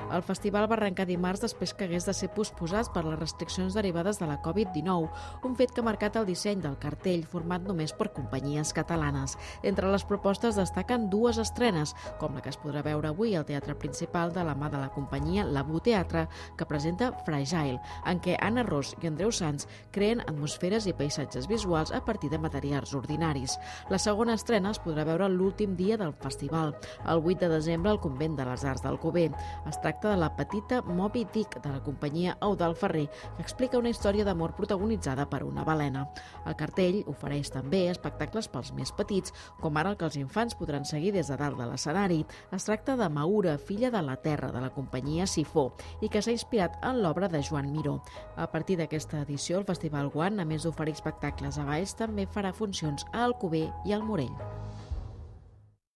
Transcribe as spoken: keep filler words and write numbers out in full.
El festival va arrencar dimarts després que hagués de ser posposat per les restriccions derivades de la covid dinou, un fet que ha marcat el disseny del cartell, format només per companyies catalanes. Entre les propostes destaquen dues estrenes, com la que es podrà veure avui al Teatre Principal de la mà de la companyia Labu Teatre, que presenta Fragile, en què Anna Ros i Andreu Sans creen atmosferes i paisatges visuals a partir de materials ordinaris. La segona estrena es podrà veure l'últim dia del festival, el vuit de desembre al Convent de les Arts d'Alcover. Es tracta de La petita Moby Dick, de la companyia Eudald Ferrer, que explica una història d'amor protagonitzada per una balena. El cartell ofereix també espectacles pels més petits, com ara el que els infants podran seguir des de dalt de l'escenari. Es tracta de Maura, filla de la Terra, de la companyia Sifó, i que s'ha inspirat en l'obra de Joan Miró. A partir d'aquesta edició, el Festival One, a més d'oferir espectacles a Valls, també farà funcions a Alcover i al Morell.